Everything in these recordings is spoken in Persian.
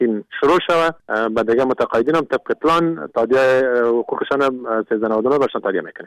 این شروع شود و دیگه متقاعدین هم طبق پلان تادیه حقوقشان 1399 برشان تادیه میکنیم.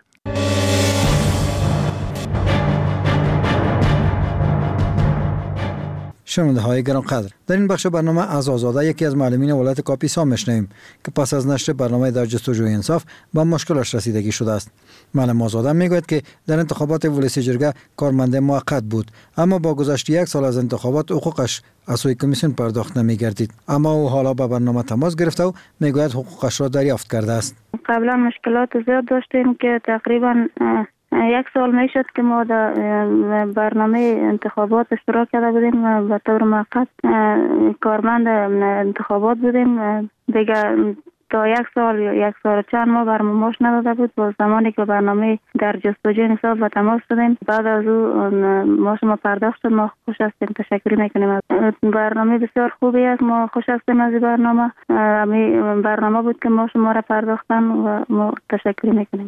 شنونده های گرانقدر، در این بخش برنامه از آزاده یکی از معلمین ولایت کاپیسا میشنویم که پس از نشر برنامه در جستجوی انصاف به مشکلش رسیدگی شده است. معلم آزاده میگوید که در انتخابات ولسی جرگه کارمند موقت بود، اما با گذشت 1 سال از انتخابات حقوقش از سوی کمیسیون پرداخت نمیگردید، اما او حالا با برنامه تماس گرفته و میگوید حقوقش را دریافت کرده است. قبلا مشکلات زیاد داشتیم که تقریبا 1 سال میشد که ما در برنامه انتخابات اشتراک کرده بودیم و به طور موقت کارمند انتخابات بودیم. دیگه تا 1 سال چند ماه برنامه ماش نداده بود. با زمانی که برنامه در جستجوی انصاف و تماس شدیم، بعد از او ما شما پرداخت شد. ما خوش هستیم، تشکر میکنیم. برنامه بسیار خوبی است، ما خوش هستیم از برنامه. برنامه بود که ما شما را پرداختن و ما تشکر میکنیم.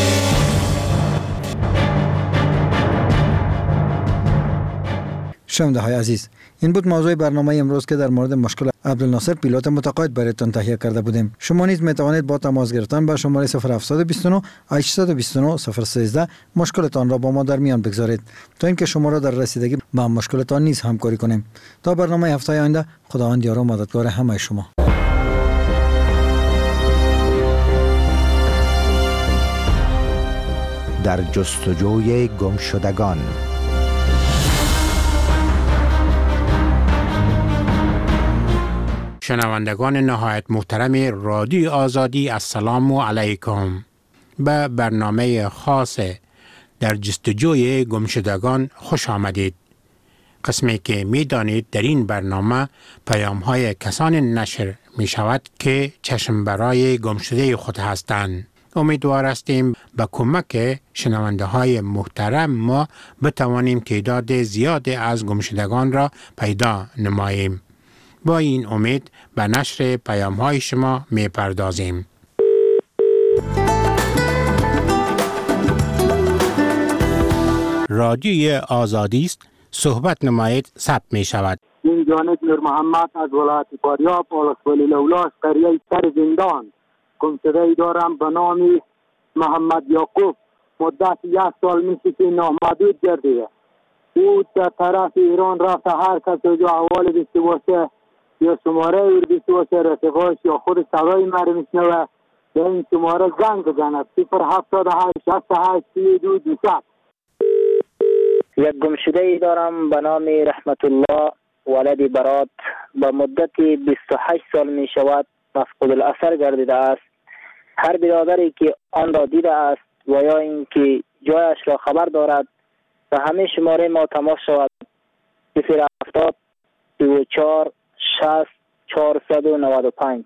شنونده های عزیز، این بود موضوع برنامه امروز که در مورد مشکل عبدالناصر پیلوت متقاعد برایتان تهیه کرده بودیم. شما نیز می توانید با تماس گرفتن به شماره 0729 829 013 مشکلتان را با ما در میان بگذارید تا اینکه شما را در رسیدگی به مشکلتان نیز همکاری کنیم. تا برنامه هفته آینده، خداوند یار و مددگار همه شما. در جستجوی گمشدگان. شنوندگان نهایت محترم رادیو آزادی، السلام علیکم. به برنامه خاص در جستجوی گمشدگان خوش آمدید. قسمی که می دانید در این برنامه پیام های کسان نشر می شود که چشم برای گمشده خود هستند. امیدوار هستیم به کمک شنونده های محترم ما بتوانیم تعداد زیاد از گمشدگان را پیدا نماییم. با این امید به نشر پیام های شما می پردازیم. رادیوی آزادی است، صحبت نمایید، ثبت می شود. این جانب نور محمد از ولایت فاریاب ولسوالی لولاس قریه سر زندان. گمشده‌ای دارم به نام محمد یعقوب. مدت 1 سال میشه که نامحدود گردیده. او در طرف ایران رفته، هر کس جو احوال داشته باشه یا شماره داشته باشه رفیقاش یا خود صدای مرا میشنوه به این شماره زنگ بزند 078 68 32 200. یک گمشده‌ای دارم به نام رحمت الله ولد برات. به مدت 28 سال می شود مفقود الاثر گردیده است. هر برادری که آن را دیده است و یا اینکه جایش را خبر دارد و همه شماره ما تماس شود 070 24 60 495.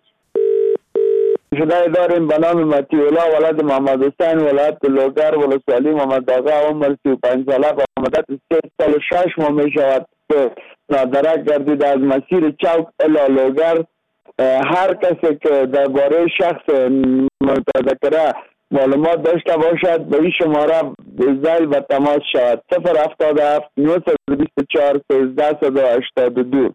شده داریم به نام مطیع الله ولد محمد حسین ولایت لوگر ولسوالی محمد آقا عمر 35 ساله با مدت 3 سال و 6 ماه می شود که نادرک گردیده از مسیر چوک الی لوگر. هر کسی که درباره شخص متذکره معلومات داشته باشد به این شماره زیل به تماس شود 077 924 1382.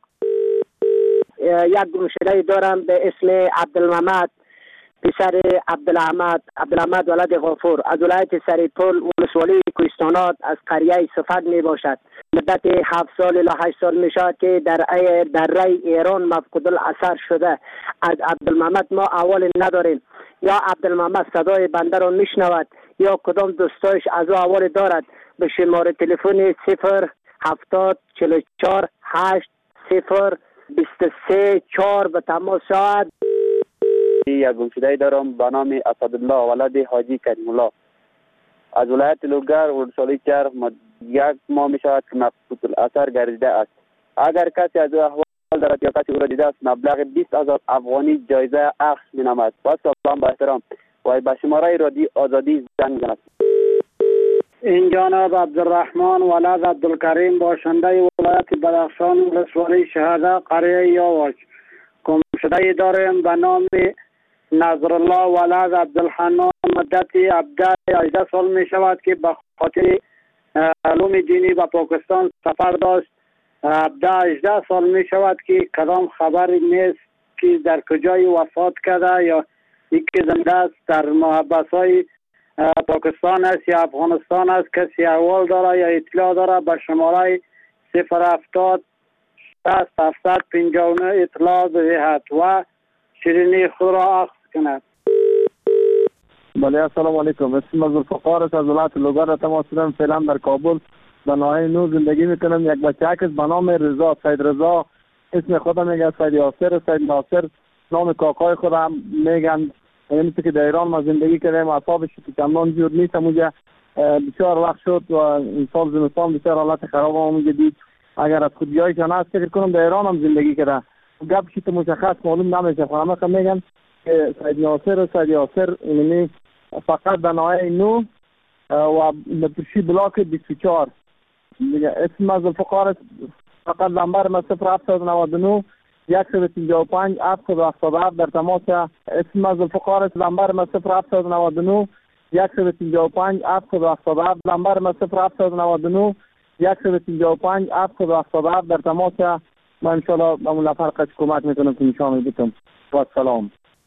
یک گمشده دارم به اسم عبدالمحمد پسر عبدالحمد ولد غفور از ولایت سریپول ولسوالی کوهستانات از قریه صفت می باشد. مدت 7 سال الی 8 سال می شود که در ری ایران مفقود الاثر شده. از عبدالمحمد ما اول نداریم، یا عبدالمحمد صدای بنده را می شنود یا کدام دوستایش از او اول دارد. به شماره تلفن 070 44 8 0 23 4 به تماس شود. یک گمشده‌ای دارم به نام اسدالله ولد حاجی کریم الله از ولایت لوگر ولسوالی چرخ. 1 ماه می شود که مفقود الاثر گردیده است. اگر کسی از او احوال دارد یا کسی او را دیده است مبلغ 20,000 افغانی جایزه اخذ می نماید. با سلام با احترام و به شماره رادیو آزادی زنگ زند. این جانب عبدالرحمن ولد عبدالکریم باشنده ولایت بدخشان ولسوالی شهده قریه یاوش. گمشده‌ای داریم به نام نظرالله ولد عبدالحنان. مدت 18 سال می شود که به خاطر علوم دینی به پاکستان سفر داشت. 18 سال می شود که کدام خبری نیست یکی در کجای وفات کرده یا یکی زنده است در محبس های پاکستان است یا افغانستان است، کسی احوال داره یا اطلاع داره به شماره 070 60 759 اطلاع بدهد و شیرینی خود را اخذ کند. بله السلام علیکم. اسم از الفقار است، از ولایت لوگر تماس شدم. فعلا در کابل در ناحیه نو زندگی میکنم. یک بچه است به نام رضا، سید رضا اسم خودم میگه، سید یاسر، سید ناصر نام کاکای خودم میگن. یعنی که در ایران ما زندگی کردیم، اعصابش که کمون جور نیست. اونجا بسیار وقت شد و این سال زمستان بسیار حالت خراب اونجا دید. اگر از خودیایشان هست فکر کنم در ایران هم زندگی کرده. گپشی تو مشخص معلوم نمیشه. همه که میگن سید ناصر و سید یاسر یعنی فقط در ناحیه نو و نپرشی بلاک 24 اسم از الفقار است. فقط نمبر ما 0799 135 777 در تماس. اسم از الفقار است. نمبر ما 0799 135 777 نمبر ما 0799 135 777 در تماس. من انشاءالله به اون نفر کمک میکنم که نشان میدم. و سلام.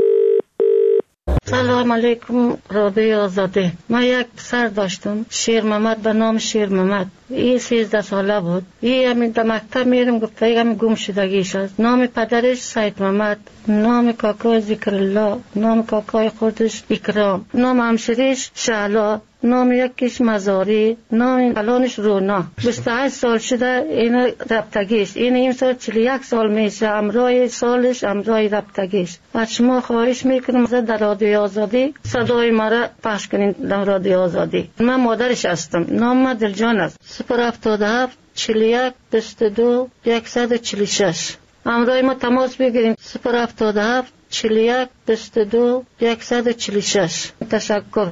سلام علیکم رادیو آزاده. من یک پسر داشتم شیر محمد به نام شیر محمد. این 13 ساله بود. این همین در مکتب میرم گفته همین گم شدگیش است. نام پدرش سید محمد، نام کاکای ذکرالله، نام کاکای خودش اکرام، نام همسریش شعلا، نام یکیش مزاری، نام الانش رونا. 28 سال شده این رفتگیش. این سال 41 سال میشه. امرای سالش امرای رفتگیش. از شما خواهش میکنم در رادیو آزادی صدای مرا پخش کنین در رادیو آزادی. من مادرش هستم. نام من دلجان است. 077 41 22 146. امرای ما تماس بگیریم. 077 41 22 146. تشکر.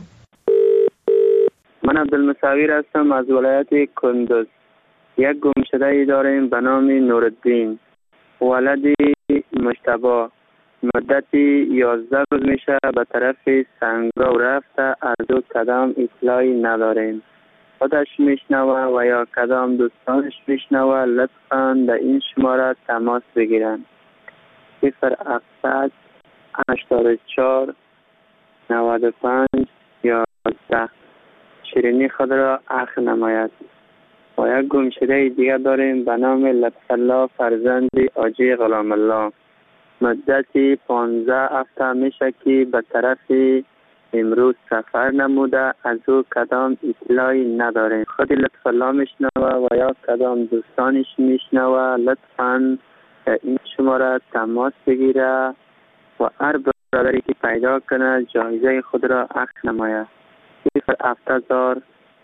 من عبدالمصور هستم از ولایت کندوز. یک گمشده داریم به نام نورالدین، ولد مجتبی. مدتی 11 روز میشه به طرف سنگاو رفته، از او کدام اطلاعی نداریم. خودش میشنوه و یا کدام دوستانش میشنوه لطفاً در این شماره تماس بگیرن. 0700 84 95 11. شیرینی خود را اخ نماید. و یک گمشده دیگر داریم به نام لطف الله فرزند حاجی غلام الله. مدتی 15 هفته میشه که به طرف امروز سفر نموده، از او کدام اطلاعی نداریم. خود لطف الله میشنوه و یا کدام دوستانش میشنوه لطفاً این شماره تماس بگیره و هر برادری که پیدا کنه جایزه خود را اخ نماید. 7000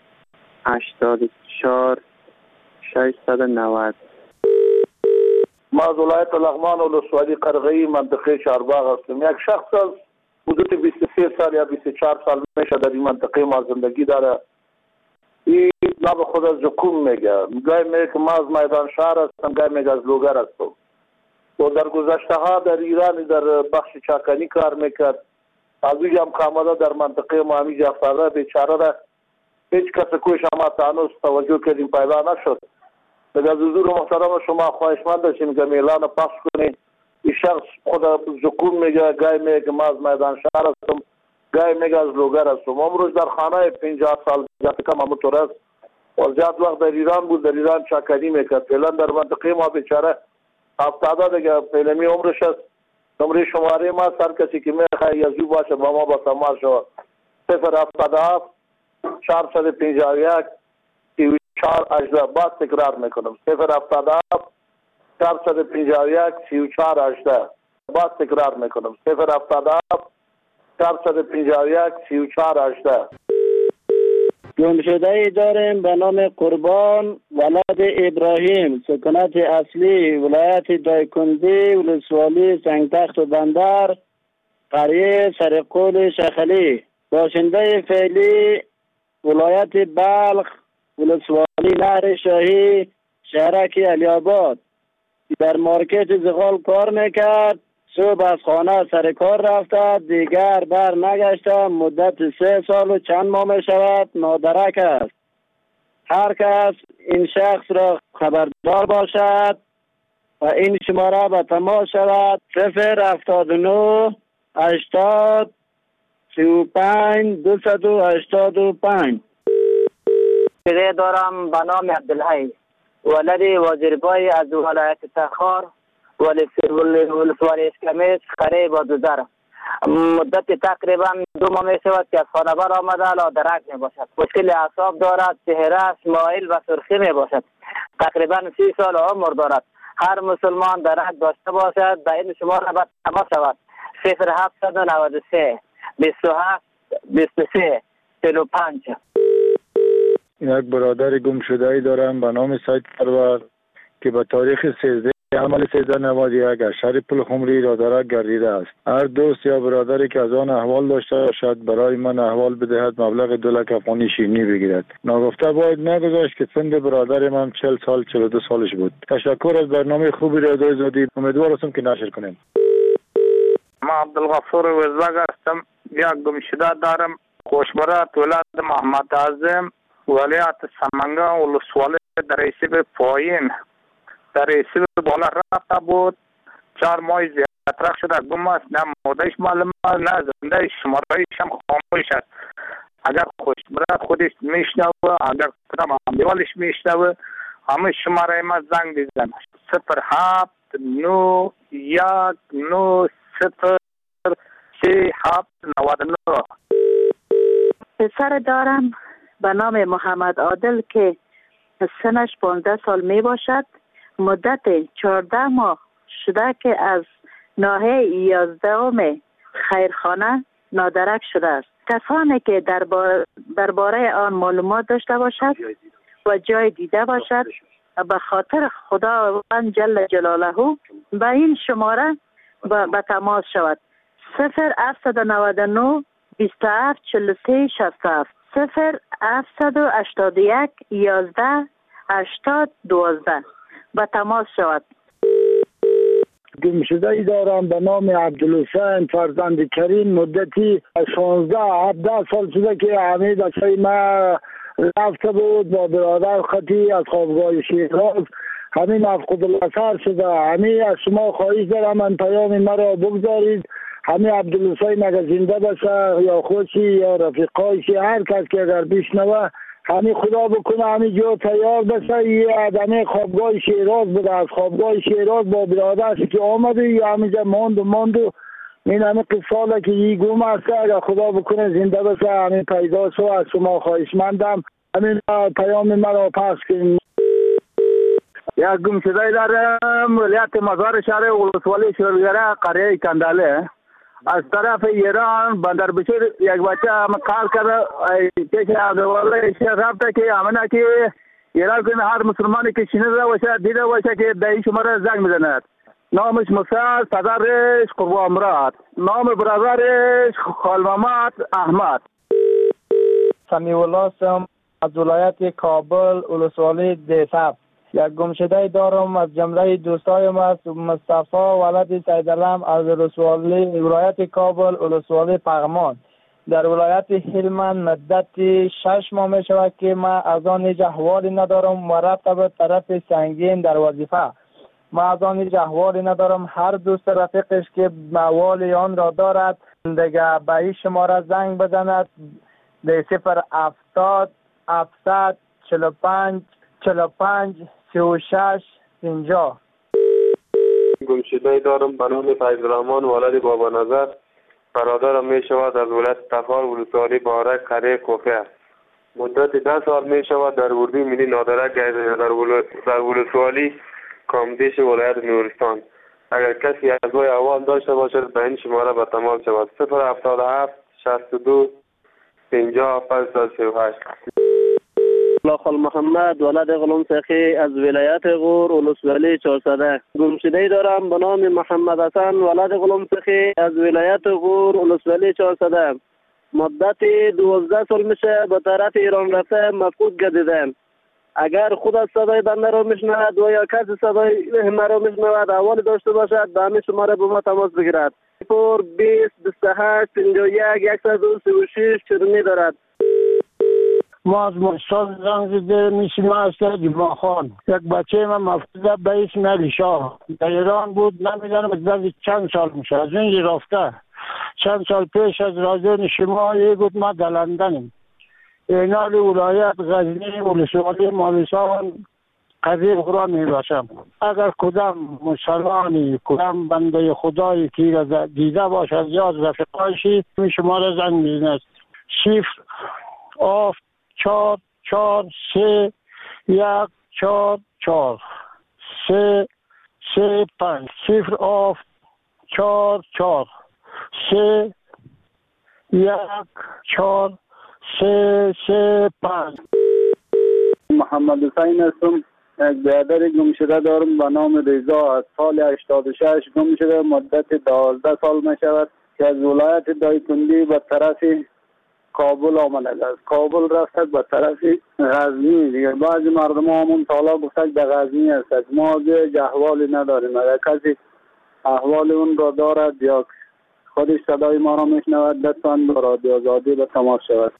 84 690. ما از ولایت لغمان ولسوالی قرغی منطقه چهارباغ هستم. یک شخص از حدود 23 سال یا 24 سال میشه در این منطقه ما زندگی داره. این نام خود از زکوم میگه. گاهی میگه که ما از میدان شهر هستم، گاهی میگه از لوگر هستم. و در گذشته ها در ایران در بخش چاکنی کار میکرد. از اینجا هم کاملا در منطقه ما همیجا افتاده. بیچاره را هیچ کس کوش ما تانوس توجه کردیم پیدا نشد. از حضور محترم شما خواهشمند داشتیم که اعلان پخش کنید. این شخص خود زکوم میگه، گاهی میگه که ما از میدان شهر هستم، گاهی میگه از لوگر هستم. امروز در خانه 50 سال جات کم همونطور است و زیاد وقت در ایران بود، در ایران چاکنی میکرد. فعلا در منطقه ما بیچاره افتاده دیگه. فعلمی عمرش است. نمره شماره ما هر کسی که میخواه یزو باشه با ما با تماس شود. 077 451 3418. باز تکرار میکنم 077 451 3418. باز تکرار میکنم 077 451 3418. گمشده داریم به نام قربان ولد ابراهیم، سکونت اصلی ولایت دایکندی ولسوالی سنگتخت و بندر، قریه سرقول شخلی. باشنده فعلی ولایت بلخ ولسوالی نهر شاهی شهرک علی آباد. در مارکت زغال کار میکرد. صبح از خانه سر کار رفته، دیگر بر نگشته. مدت 3 سال و چند ماه می شود نادرک است. هر کس این شخص را خبردار باشد و این شماره به تماس شود 079 80 35 285. صدای دارم به نام عبدالحی ولد وزیربای از ولایت تخار ولسوالی اسکمیس قریب دودر. مدت تقریبا 2 ماه می شود که از خانه بر آمده لادرک می باشد. مشکل اعصاب دارد، چهره مایل و سرخی می باشد. تقریبا 30 سال عمر دارد. هر مسلمان درک داشته باشد به این شماره باید تماس شود 0793 27 23 45. یک برادر گم شده ای دارم به نام سید پرور که به تاریخ 13 عمل 1391 از شهر پل خمری رادرک گردیده است. هر دوست یا برادری که از آن احوال داشته باشد برای من احوال بدهد مبلغ 2 لک افغانی شیرینی بگیرد. ناگفته باید نگذاشت که سن برادر من 40 سال 42 سالش بود. تشکر از برنامه خوبی را دادید. امیدوار هستم که نشر کنیم. ما عبدالغفور وزاگ هستم. یک گم شده دارم. خوشبرات ولایت محمد اعظم ولایت سمنگان ولسوالی در ریسیب پایین در ریسیب بالا رفته بود. 4 ماه زیادتر شده گم است. نه مادهش معلوم است نه زنده شمارهایش هم خاموش است. اگر خوشبرات خودش میشنوه اگر کدام امیوالش میشنوه همه شماره ما زنگ بزن 07 9 1 9 0 3 7 99. پسر دارم به نام محمد عادل که سنش 15 سال می باشد. مدت 14 ماه شده که از ناحیه 11 خیرخانه نادرک شده است. کسانی که درباره آن معلومات داشته باشد و جای دیده باشد به خاطر خداوند جل جلاله به این شماره به تماس شود 0799 27 43 67 0781 11 80 12 به تماس شود. گم شده ای دارم به نام عبدالحسین فرزند کریم. مدتی 16 17 سال شده که همه بچه ما رفته بود با برادر خطی از خوابگاه شیراز. همین مفقود الاثر شده. همین از شما خواهش دارم من پیام مرا بگذارید. همین عبدالحسین اگر زنده باشه یا خودشی یا رفیقایشی هر کس که اگر بشنوه همین خدا بکنه همین جو تیار بشه. یه آدمی خوابگاه شیراز بوده. از خوابگاه شیراز با برادرش که آمده یا همینجا ماند و این همین قصاله که یه گم است. اگر خدا بکنه زنده باشه همین پیدا شو. از شما خواهشمندم همین پیام مرا پخش کنید. یک گم شده دارم ولایت مزار شهر ولسوالی شلگره قریه کنداله. از طرف ایران بندر بشیر یک بچه هم کار کرده پیش عبدالله شیخ رفته که امنه که ایران کنه هر مسلمانی که شنیده باشه دیده باشه که به این شماره زنگ میزند. نامش موسی، پدرش قربان مراد، نام برادرش خالمامد احمد. سمیع الله هستم از ولایت کابل ولسوالی دیساب. یک گمشده دارم از جمله دوستایم است مصطفی ولد سیدالم از ولایت کابل ولسوالی پغمان. در ولایت هلمند مدت 6 ماه می شود که من از آن هیچ احوالی ندارم و رفته به طرف سنگین در وظیفه. من از آن هیچ احوالی ندارم. هر دوست رفیقش که احوال آن را دارد دیگه به این شماره زنگ بزند 070 700 45 45 36 50. گمشده دارم به نام فیض‌الرحمن ولد بابا نظر. برادرم می شود از ولایت تخار ولسوالی بارک قریه کوفه. مدت 10 سال می شود در اردو ملی نادرک در ولسوالی کامدیش ولایت نورستان. اگر کسی از وی احوال داشته باشد به این شماره به تماس شود 077 62 50 538. خال محمد ولد غلام سخی از ولایت غور ولسوالی 400. گمشده دارم به نام محمد حسن ولد غلام سخی از ولایت غور ولسوالی 400. مدت 12 سال میشه به طرف ایران رفته مفقود گردیدم. اگر خود از صدای بنده را میشنود و یا کسی صدای مرا میشنود احوال داشته باشد به همین شماره با ما تماس بگیرد. 20 28 51 136 چرمی دارد. ما از مستان زنگ زده میشه ما از جمعه خان یک بچه من مفروضه به اسم علی شاه در ایران بود نمیدانم چند سال میشه از این رفته چند سال پیش از رادیو شما یه گفت ما در لندنیم اینال ولایت غزنی ولسوالی مالستان قضیه قرآن میباشم اگر کدام مسلمانی کدام بنده خدایی که دیده باشد یا از رفقایشی می شما را زنگ میزند 044314335 محمد حسین هستم. یک برادر گم شده دارم به نام رضا از سال 86 گم شده مدت 12 سال می شود که از ولایت دایکنډي به طرف کابل آمده است. کابل رفته به طرف غزنی دیگه. بعضی مردم همون تالا گفتن در غزنی است. ما دیگه احوالی نداریم. اگر کسی احوال اون را دارد یا خودش صدای ما را میشنود لطفاً به رادیو آزادی به تماس شود.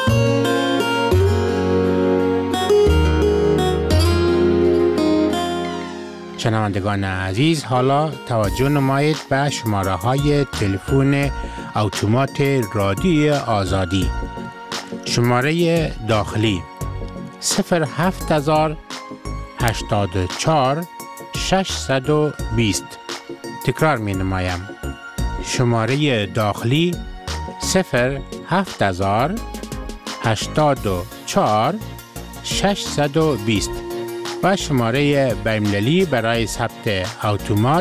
شنوندگان عزیز، حالا توجه نمایید به شماره های تلفن اتومات رادیو آزادی. شماره داخلی 07084 620. تکرار می نمایم. شماره داخلی 07084 620 و شماره بین‌المللی برای ثبت اتومات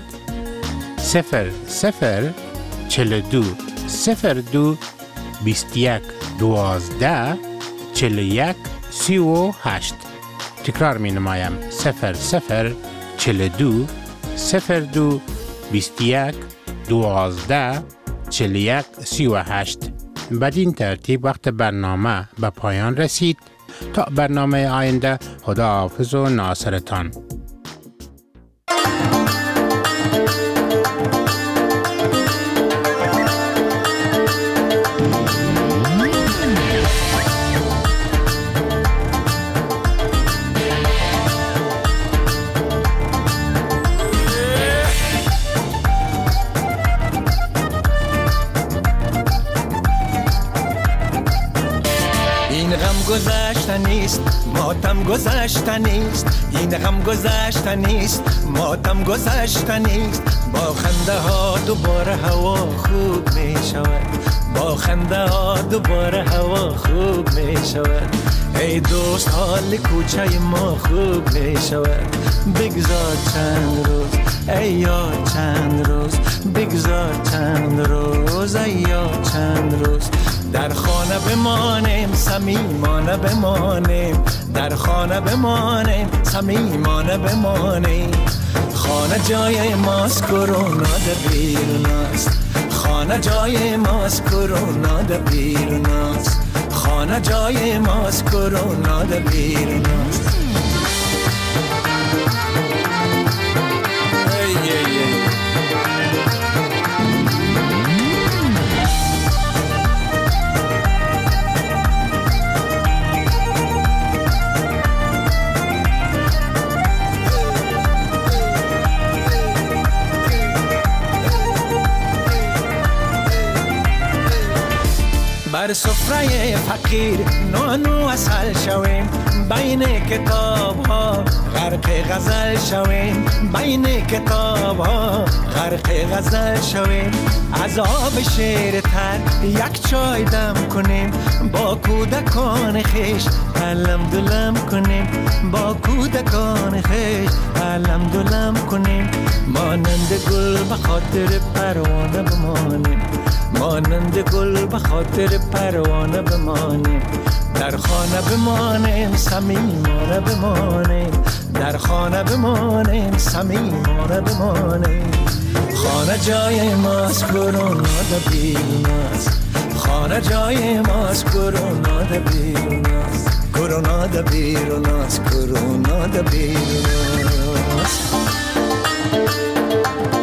0042 02 21 12 41 38. تکرار می نمایم 0042 02 21 12 41 38. بدین ترتیب وقت برنامه به پایان رسید. تا برنامه آینده، خداحافظ و ناصرتان. گذشته نیست ماتم گذشته نیست این غم گذشته نیست ماتم گذشته نیست با خنده ها دوباره هوا خوب می شود با خنده ها دوباره هوا خوب می شود ای دوست حال کوچه ما خوب می شود بگذار چند روز ای یار چند روز بگذار چند روز ای یار چند روز در خانه بمانیم صمیمانه بمانیم در خانه بمانیم صمیمانه بمانیم خانه جای ماست کرونا در بیرون است خانه جای ماست کرونا در بیرون است خانه جای ماست کرونا در بیرون است بر سفره فقیر نانو اصل شویم بین کتاب ها غرق غزل شویم بین کتاب ها غرق غزل شویم از آب شیر تر یک چای دم کنیم با کودکان خیش علم دلم کنیم با کودکان خیش علم دلم کنیم مانند گل به خاطر پروانه بمانیم مانند گل به خاطر پروانه بمانیم در خانه بمانیم صمیمانه بمانیم در خانه بمانیم صمیمانه بمانیم خانه جای ماست کرونا در بیرون است خانه جای ماست کرونا در بیرون است کرونا در بیرون است کرونا در بیرون است